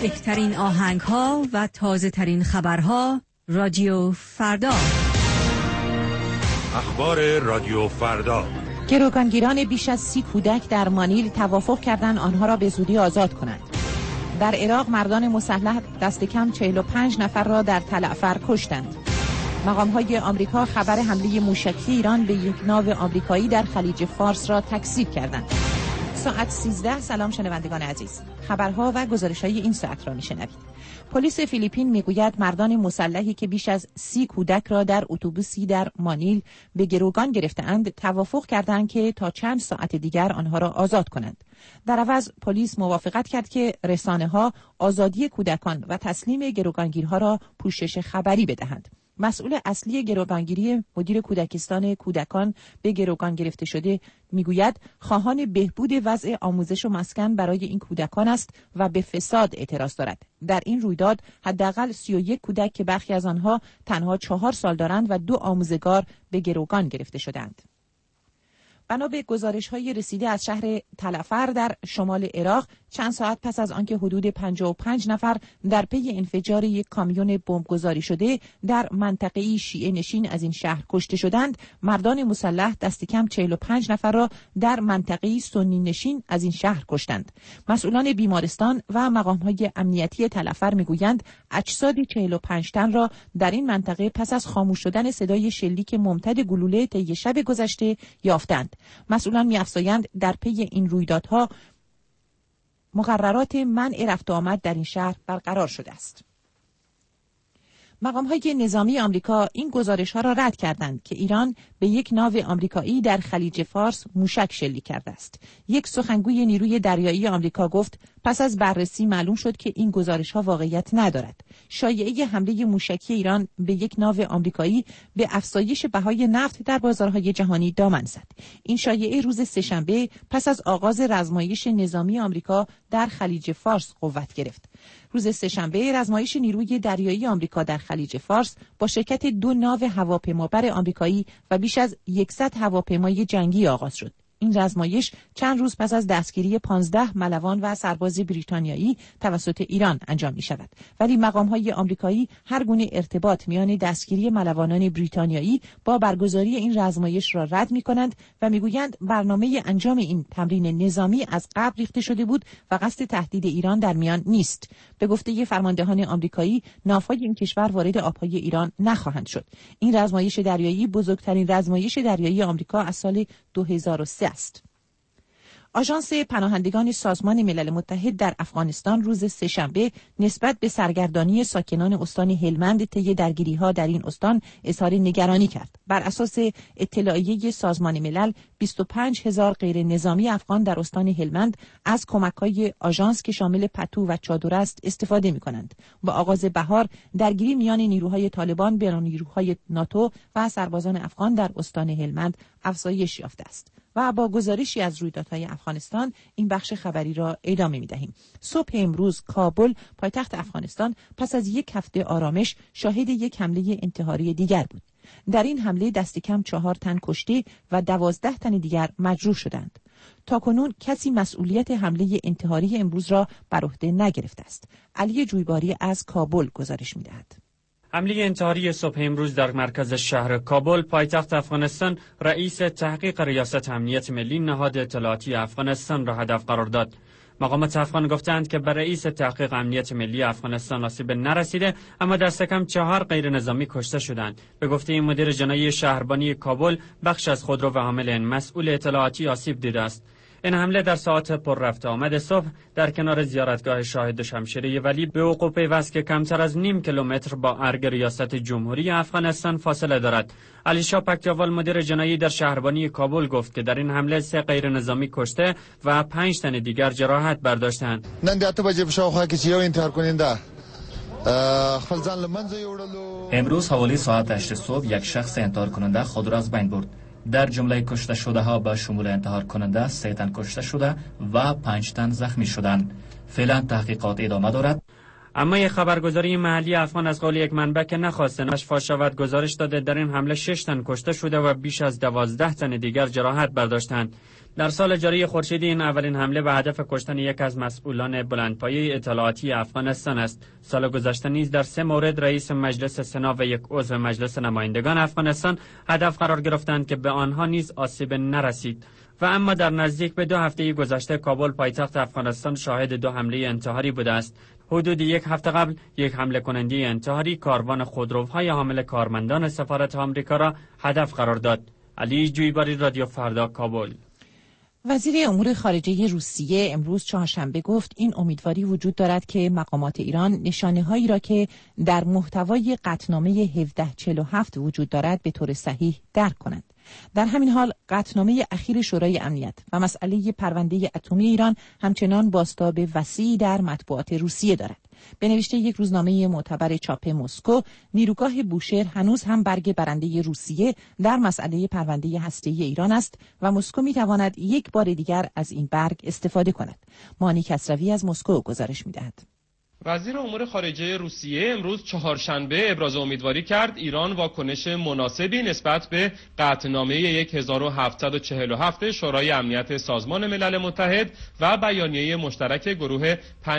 بهترین آهنگ‌ها و تازه‌ترین خبرها رادیو فردا. اخبار رادیو فردا. گروگانگیران بیش از 30 کودک در مانیل توافق کردند آنها را به زودی آزاد کنند. در عراق مردان مسلح دست کم 45 نفر را در تل افر کشتند. مقام‌های آمریکا خبر حمله موشکی ایران به یک ناو آمریکایی در خلیج فارس را تکذیب کردند. ساعت 13. سلام شنوندگان عزیز. خبرها و گزارش‌های این ساعت را می‌شنوید. پلیس فیلیپین میگوید مردان مسلحی که بیش از 30 کودک را در اتوبوسی در مانیل به گروگان گرفته‌اند توافق کردند که تا چند ساعت دیگر آنها را آزاد کنند. در عوض پلیس موافقت کرد که رسانه‌ها آزادی کودکان و تسلیم گروگانگیرها را پوشش خبری بدهند. مسئول اصلی گروگانگیری مدیر کودکستان کودکان به گروگان گرفته شده میگوید خواهان بهبود وضع آموزش و مسکن برای این کودکان است و به فساد اعتراض دارد. در این رویداد حداقل 31 کودک که برخی از آنها تنها 4 سال دارند و 2 آموزگار به گروگان گرفته شدند. بنا به گزارش‌های رسیده از شهر تل افر در شمال عراق چند ساعت پس از آنکه حدود 55 نفر در پی انفجار یک کامیون بمبگذاری شده در منطقه‌ای شیعه نشین از این شهر کشته شدند، مردان مسلح دست کم 45 نفر را در منطقه‌ای سنی نشین از این شهر کشتند. مسئولان بیمارستان و مقام‌های امنیتی تل افر میگویند اجساد 45 تن را در این منطقه پس از خاموش شدن صدای شلیک ممتد گلوله طی شب گذشته یافتند. مسئولان می‌افزایند در پی این رویدادها مقررات منع رفت و آمد در این شهر برقرار شده است. مقام‌های نظامی آمریکا این گزارش‌ها را رد کردند که ایران به یک ناو آمریکایی در خلیج فارس موشک شلیک کرده است. یک سخنگوی نیروی دریایی آمریکا گفت پس از بررسی معلوم شد که این گزارش‌ها واقعیت ندارد. شایعه حمله موشکی ایران به یک ناو آمریکایی به افزایش بهای نفت در بازارهای جهانی دامن زد. این شایعه روز سه‌شنبه پس از آغاز رزمایش نظامی آمریکا در خلیج فارس قوت گرفت. روز سه‌شنبه رزمایش نیروی دریایی آمریکا در خلیج فارس با شرکت 2 ناو هواپیمابر آمریکایی و بیش از 100 هواپیمای جنگی آغاز شد. این رزمایش چند روز پس از دستگیری 15 ملوان و سرباز بریتانیایی توسط ایران انجام می شود. ولی مقام‌های آمریکایی هر گونه ارتباط میان دستگیری ملوانان بریتانیایی با برگزاری این رزمایش را رد می کنند و می گویند برنامه انجام این تمرین نظامی از قبل ریخته شده بود و قصد تهدید ایران در میان نیست. به گفته فرماندهان آمریکایی ناوهای این کشور وارد آبهای ایران نخواهند شد. این رزمایش دریایی بزرگترین رزمایش دریایی آمریکا از سال 2003 است. آژانس پناهندگان سازمان ملل متحد در افغانستان روز سه‌شنبه نسبت به سرگردانی ساکنان استان هلمند طی درگیری‌ها در این استان اظهار نگرانی کرد. بر اساس اطلاعیه سازمان ملل 25,000 غیر نظامی افغان در استان هلمند از کمک‌های آژانس که شامل پتو و چادر است استفاده می‌کنند. با آغاز بهار درگیری میان نیروهای طالبان با نیروهای ناتو و سربازان افغان در استان هلمند افزایش یافته است. و با گزارشی از رویدادهای افغانستان این بخش خبری را ادامه می‌دهیم. صبح امروز کابل پایتخت افغانستان پس از یک هفته آرامش شاهد یک حمله انتحاری دیگر بود. در این حمله دست کم 4 تن کشته و 12 تن دیگر مجروح شدند. تاکنون کسی مسئولیت حمله انتحاری امروز را بر عهده نگرفته است. علی جویباری از کابل گزارش می‌دهد. حمله انتحاری صبح امروز در مرکز شهر کابل پایتخت افغانستان رئیس تحقیق ریاست امنیت ملی نهاد اطلاعاتی افغانستان را هدف قرار داد. مقامات افغان گفتند که بر رئیس تحقیق امنیت ملی افغانستان آسیب نرسیده، اما دست کم 4 غیر نظامی کشته شدند. به گفته مدیر جنایی شهربانی کابل، بخش از خودرو و حامل مسئول اطلاعاتی آسیب دیده است. این حمله در ساعات پر رفت آمد صبح در کنار زیارتگاه شاهد شمشیره ولی به وقوع پیوست که کمتر از نیم کیلومتر با ارگ ریاست جمهوری افغانستان فاصله دارد. علی شاه پکتیاوال مدیر جنایی در شهربانی کابل گفت که در این حمله 3 غیر نظامی کشته و 5 تن دیگر جراحت برداشتند. نن د 8 بجې په شاوخوا کې چې یو انتحار کننده خپل ځان له منځه یوړلو. امروز حوالی ساعت 8 صبح یک شخص انتحار کننده خود را از بین برد. در جمله کشته شده ها به شمول انتحار کننده 3 تن کشته شده و 5 تن زخمی شدند. فعلا تحقیقات ادامه دارد. اما یک خبرگزاری محلی افغان از قول یک منبع که نخواسته نامش فاش شود گزارش داده در این حمله 6 تن کشته شده و بیش از 12 تن دیگر جراحت برداشتند. در سال جاری خورشیدی این اولین حمله به هدف کشتن یک از مسئولان بلندپایه اطلاعاتی افغانستان است. سال گذشته نیز در 3 مورد رئیس مجلس سنا و یک عضو مجلس نمایندگان افغانستان هدف قرار گرفتند که به آنها نیز آسیب نرسید. و اما در نزدیک به 2 هفته گذشته کابل پایتخت افغانستان شاهد 2 حمله انتحاری بوده است. حدود 1 هفته قبل یک حمله کننده انتحاری کاروان خودروهای حامل کارمندان سفارت آمریکا را هدف قرار داد. علی جویباری، رادیو فردا، کابل. وزیر امور خارجه روسیه امروز چهارشنبه گفت این امیدواری وجود دارد که مقامات ایران نشانه‌هایی را که در محتوای قطعنامه 1747 وجود دارد به طور صحیح درک کنند. در همین حال قطعنامه اخیر شورای امنیت و مسئله پرونده اتمی ایران همچنان بازتاب وسیعی در مطبوعات روسیه دارد. به نوشته یک روزنامه معتبر چاپ مسکو، نیروگاه بوشهر هنوز هم برگ برنده روسیه در مسئله پرونده هسته‌ای ایران است و مسکو می‌تواند یک بار دیگر از این برگ استفاده کند. مانی کسروی از مسکو گزارش می‌دهد. وزیر امور خارجه روسیه امروز چهارشنبه ابراز امیدواری کرد ایران واکنش مناسبی نسبت به قطعنامه 1747 شورای امنیت سازمان ملل متحد و بیانیه مشترک گروه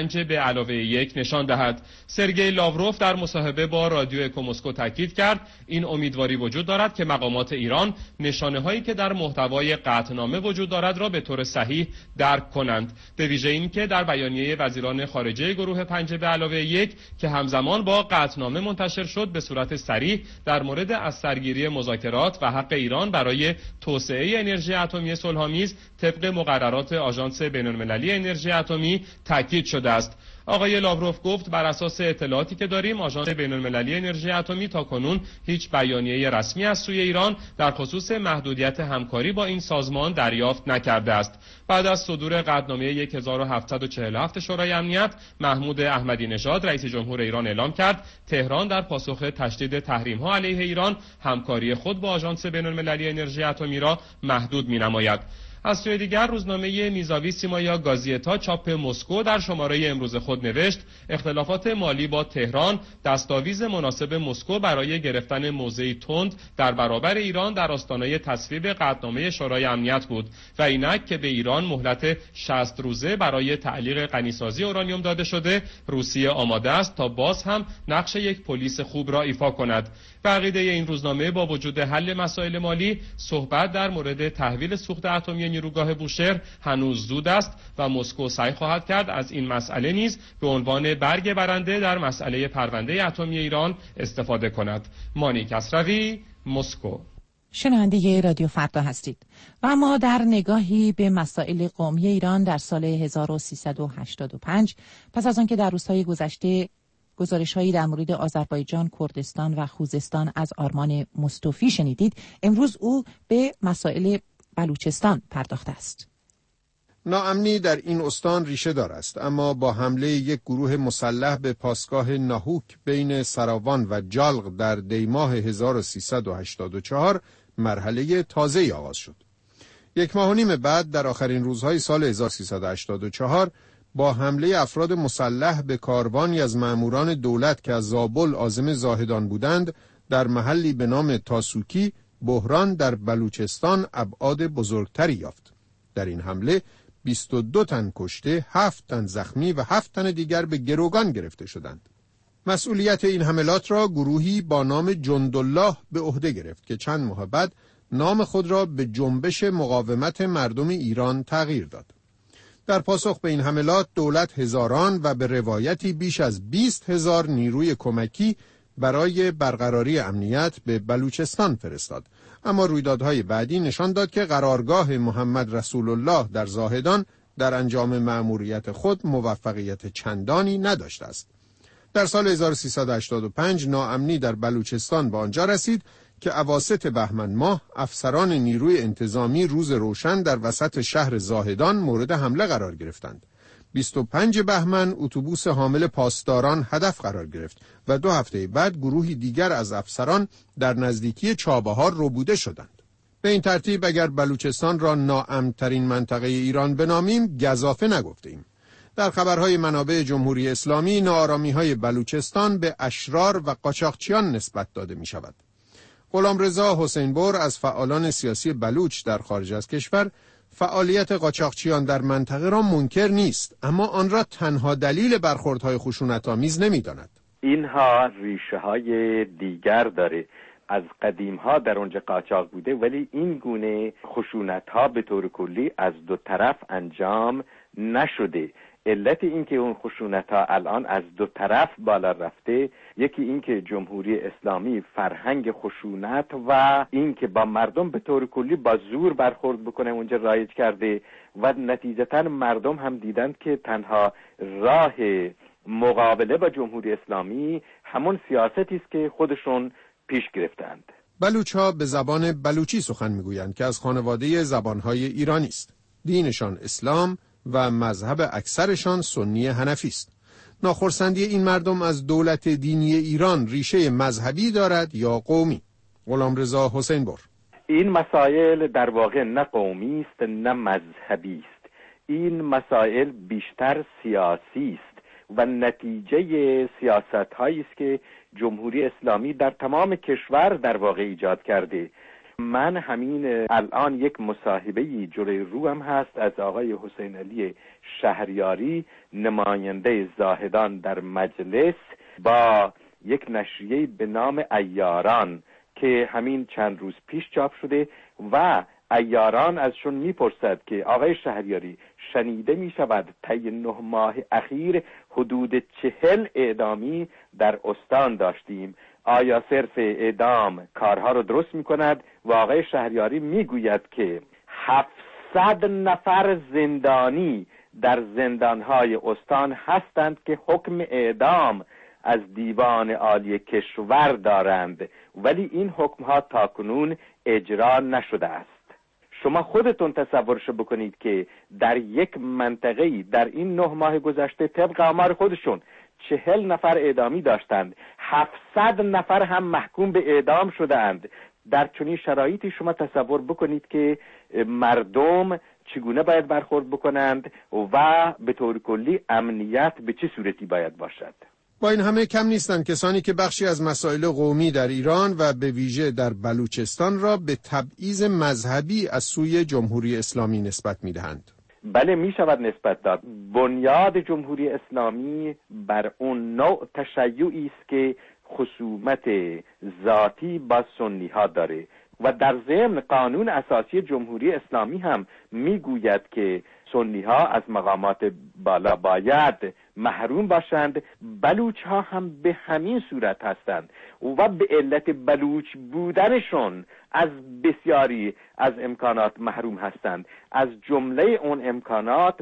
5+1 نشان دهد. سرگئی لاوروف در مصاحبه با رادیو اکو مسکو تاکید کرد این امیدواری وجود دارد که مقامات ایران نشانه‌هایی که در محتوای قطعنامه وجود دارد را به طور صحیح درک کنند. به ویژه اینکه در بیانیه وزیران خارجه گروه 5+1 که همزمان با قطعنامه منتشر شد به صورت صریح در مورد از سرگیری مذاکرات و حق ایران برای توسعه انرژی اتمی صلح‌آمیز طبق مقررات آژانس بین‌المللی انرژی اتمی تاکید شده است. آقای لاوروف گفت بر اساس اطلاعاتی که داریم آژانس بین‌المللی انرژی اتمی تاکنون هیچ بیانیه رسمی از سوی ایران در خصوص محدودیت همکاری با این سازمان دریافت نکرده است. بعد از صدور قطعنامه 1747 شورای امنیت، محمود احمدی نژاد رئیس جمهور ایران اعلام کرد تهران در پاسخ تشدید تحریم‌ها علیه ایران همکاری خود با آژانس بین‌المللی انرژی اتمی را محدود می‌نماید. از سوی دیگر روزنامه میزاوی سیمایا گازیتا چاپ مسکو در شماره امروز خود نوشت اختلافات مالی با تهران دستاویز مناسب مسکو برای گرفتن موضعی تند در برابر ایران در آستانه تصویب قطعنامه شورای امنیت بود و اینک که به ایران مهلت 60 روزه برای تعلیق غنیسازی اورانیوم داده شده، روسیه آماده است تا باز هم نقش یک پلیس خوب را ایفا کند. عقیده این روزنامه با وجود حل مسائل مالی، صحبت در مورد تحویل سوخت اتمی نیروگاه بوشهر هنوز زود است و مسکو سعی خواهد کرد از این مسئله نیز به عنوان برگ برنده در مسئله پرونده اتمی ایران استفاده کند. مانی کسروی، مسکو. شنونده رادیو فردا هستید و اما در نگاهی به مسائل قومی ایران در سال 1385 پس از آنکه در روزهای گذشته گزارش‌هایی در مورد آذربایجان، کردستان و خوزستان از آرمان مصطفی شنیدید، امروز او به مسائل بلوچستان پرداخته است. ناامنی در این استان ریشه دار است، اما با حمله یک گروه مسلح به پاسگاه ناهوک بین سراوان و جالق در دیماه 1384 مرحله تازه‌ای آغاز شد. 1.5 ماه بعد در آخرین روزهای سال 1384 با حمله افراد مسلح به کاروانی از ماموران دولت که از زابل عازم زاهدان بودند در محلی به نام تاسوکی، بحران در بلوچستان ابعاد بزرگتری یافت. در این حمله 22 تن کشته، 7 تن زخمی و 7 تن دیگر به گروگان گرفته شدند. مسئولیت این حملات را گروهی با نام جندالله به عهده گرفت که چند ماه بعد نام خود را به جنبش مقاومت مردم ایران تغییر داد. در پاسخ به این حملات دولت هزاران و به روایتی بیش از 20,000 نیروی کمکی برای برقراری امنیت به بلوچستان فرستاد، اما رویدادهای بعدی نشان داد که قرارگاه محمد رسول الله در زاهدان در انجام مأموریت خود موفقیت چندانی نداشته است. در سال 1385 ناامنی در بلوچستان به آنجا رسید که اواسط بهمن ماه افسران نیروی انتظامی روز روشن در وسط شهر زاهدان مورد حمله قرار گرفتند. 25 بهمن اتوبوس حامل پاسداران هدف قرار گرفت و 2 هفته بعد گروهی دیگر از افسران در نزدیکی چابهار ربوده شدند. به این ترتیب اگر بلوچستان را ناامن‌ترین منطقه ایران بنامیم گزافه نگفتیم. در خبرهای منابع جمهوری اسلامی ناآرامی‌های بلوچستان به اشرار و قاچاقچیان نسبت داده می شود. غلامرضا حسین‌بر از فعالان سیاسی بلوچ در خارج از کشور فعالیت قاچاقچیان در منطقه را منکر نیست، اما آن را تنها دلیل برخوردهای خشونت‌آمیز نمی‌داند. اینها ریشه های دیگر داره. از قدیم ها در اونجا قاچاق بوده، ولی این گونه خشونت ها به طور کلی از دو طرف انجام نشده. علت این که اون خشونت ها الان از دو طرف بالا رفته، یکی این که جمهوری اسلامی فرهنگ خشونت و این که با مردم به طور کلی با زور برخورد بکنه اونجا رایج کرده و نتیجتا مردم هم دیدند که تنها راه مقابله با جمهوری اسلامی همون سیاستی است که خودشون پیش گرفتند. بلوچ‌ها به زبان بلوچی سخن میگویند که از خانواده زبانهای ایرانی است. دینشان اسلام و مذهب اکثرشان سنی حنفی است. ناخرسندی این مردم از دولت دینی ایران ریشه مذهبی دارد یا قومی؟ غلامرضا حسین‌بر: این مسائل در واقع نه قومی است نه مذهبی است. این مسائل بیشتر سیاسی است و نتیجه سیاست هایی است که جمهوری اسلامی در تمام کشور در واقع ایجاد کرده. من همین الان یک مصاحبه‌ای جلوی روم هست از آقای حسین علی شهریاری، نماینده زاهدان در مجلس، با یک نشریه به نام عیاران که همین چند روز پیش چاپ شده و عیاران ازشون میپرسد که آقای شهریاری، شنیده میشود طی 9 ماه اخیر حدود 40 اعدامی در استان داشتیم، آیا صرف اعدام کارها رو درست میکند؟ و آقای شهریاری میگوید که 700 نفر زندانی در زندانهای استان هستند که حکم اعدام از دیوان عالی کشور دارند، ولی این حکمها تاکنون اجرا نشده است. شما خودتون تصورش بکنید که در یک منطقه‌ای در این 9 ماه گذشته طبق آمار خودشون 40 نفر اعدامی داشتند، 700 نفر هم محکوم به اعدام شدند. در چنین شرایطی شما تصور بکنید که مردم چگونه باید برخورد بکنند و به طور کلی امنیت به چه صورتی باید باشد. با این همه کم نیستند کسانی که بخشی از مسائل قومی در ایران و به ویژه در بلوچستان را به تبعیض مذهبی از سوی جمهوری اسلامی نسبت می‌دهند. بله، می شود نسبت داد. بنیاد جمهوری اسلامی بر اون نوع تشیعی است که خصومت ذاتی با سنی ها داره و در ضمن قانون اساسی جمهوری اسلامی هم میگوید که سنی ها از مقامات بالا باید محروم باشند. بلوچ ها هم به همین صورت هستند و به علت بلوچ بودنشون از بسیاری از امکانات محروم هستند. از جمله اون امکانات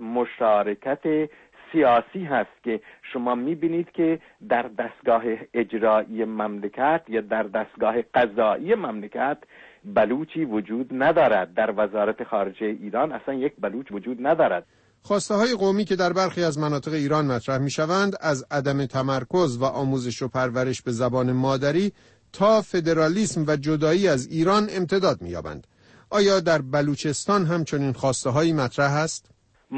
مشارکت سیاسی هست که شما میبینید که در دستگاه اجرایی مملکت یا در دستگاه قضایی مملکت بلوچی وجود ندارد. در وزارت خارجه ایران اصلا یک بلوچ وجود ندارد. خواسته های قومی که در برخی از مناطق ایران مطرح می شوند از عدم تمرکز و آموزش و پرورش به زبان مادری تا فدرالیسم و جدایی از ایران امتداد می یابند. آیا در بلوچستان هم چنین خواسته هایی مطرح است؟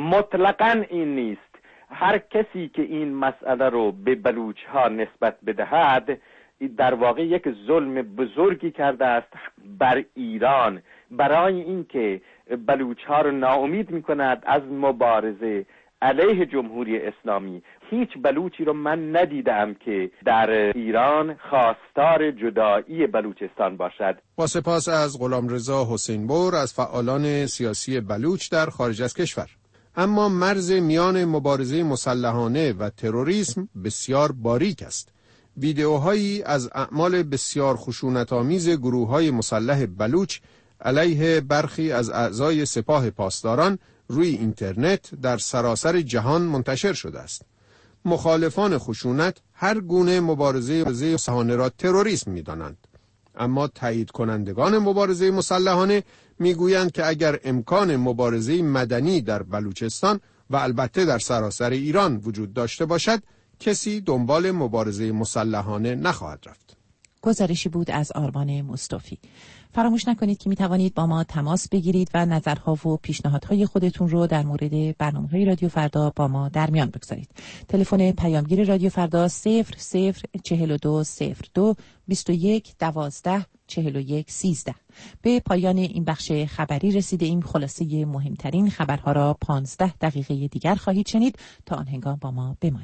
مطلقاً این نیست. هر کسی که این مسئله رو به بلوچ ها نسبت بدهد در واقع یک ظلم بزرگی کرده است بر ایران، برای اینکه بلوچ ها رو ناامید می کند از مبارزه علیه جمهوری اسلامی. هیچ بلوچی رو من ندیدم که در ایران خواستار جدایی بلوچستان باشد. با سپاس از غلامرضا حسین‌بر از فعالان سیاسی بلوچ در خارج از کشور. اما مرز میان مبارزه مسلحانه و تروریسم بسیار باریک است. ویدئوهایی از اعمال بسیار خشونت‌آمیز گروه‌های مسلح بلوچ علیه برخی از اعضای سپاه پاسداران روی اینترنت در سراسر جهان منتشر شده است. مخالفان خشونت هر گونه مبارزه مسلحانه را تروریسم می‌دانند، اما تایید کنندگان مبارزه مسلحانه میگویند که اگر امکان مبارزه مدنی در بلوچستان و البته در سراسر ایران وجود داشته باشد، کسی دنبال مبارزه مسلحانه نخواهد رفت. گزارشی بود از آرمان مصطفی. فراموش نکنید که می توانید با ما تماس بگیرید و نظرها و پیشنهادهای خودتون رو در مورد برنامه‌های رادیو فردا با ما در میان بگذارید. تلفن پیامگیر رادیو فردا 004202 21 12 4113. به پایان این بخش خبری رسیده ایم. خلاصه مهمترین خبرها را 15 دقیقه دیگر خواهید شنید. تا آن هنگام با ما بمانید.